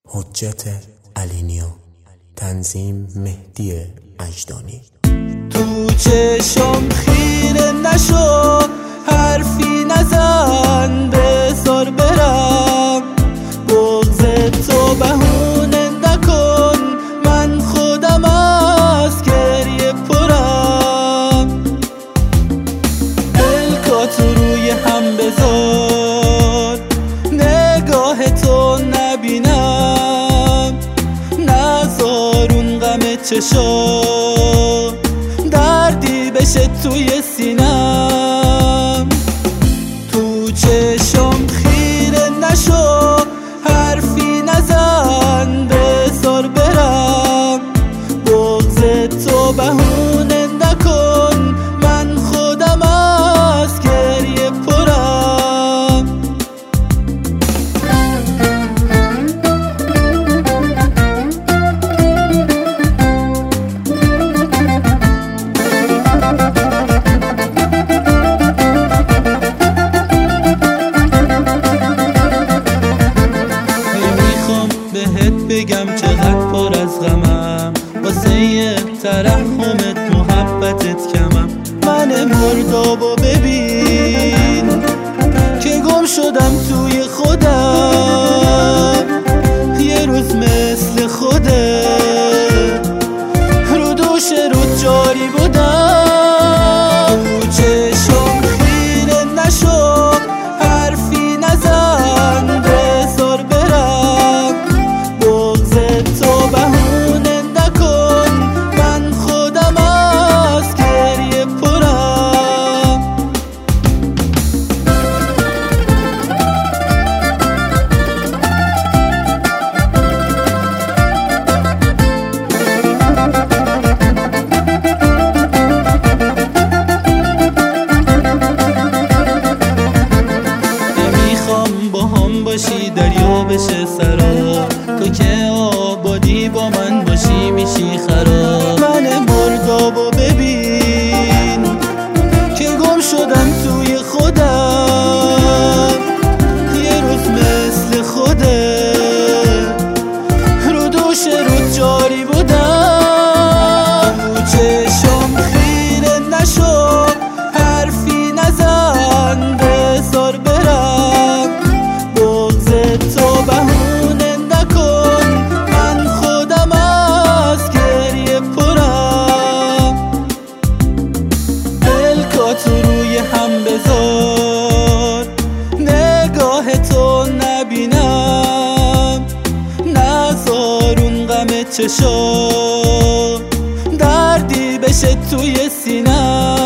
حجت علینیا، تنظیم مهدی اجدانی. تو چشم خیره نشو، حرفی نزن، بذار برم. بغض تو بهونه نکن، من خودم از گریه پرم. پلکات روی هم بذار، نگاه تو نبینم. نذار اون غم چشم دردی بشه توی سینم. تو چشم خیره نشو، حرفی نزن، بذار برم. بغض تو بهونه نکن، من خودم از گریه پرم. بهت بگم چقدر پر از غمم، واسه ترحمت محبتت کمم. من مردابو ببین که گم شدم توی خودم. یه روز مثل خودت رو دوش رو جاری بودم. تو چشم خیره نشو، حرفی نزن، بذار برم. بغض تو بهونه نکن، من خودم از گریه پرم. نمیخوام با هم باشی دریا بشه سرا، تو که آبادی با من باشی میشی خراب. من مردابو ببین که گم شدم توی خودم. یه روز مثل خودت رو دوش رو جاری بودم. تو چشم خیره نشو، حرفی نزن، بذار برم. بغض تو بهونه نکن، من خودم از گریه پرم. پلکات روی هم بذار، نگاه تو نبینم. نذار اون غم چشم دردی بشه توی سینم.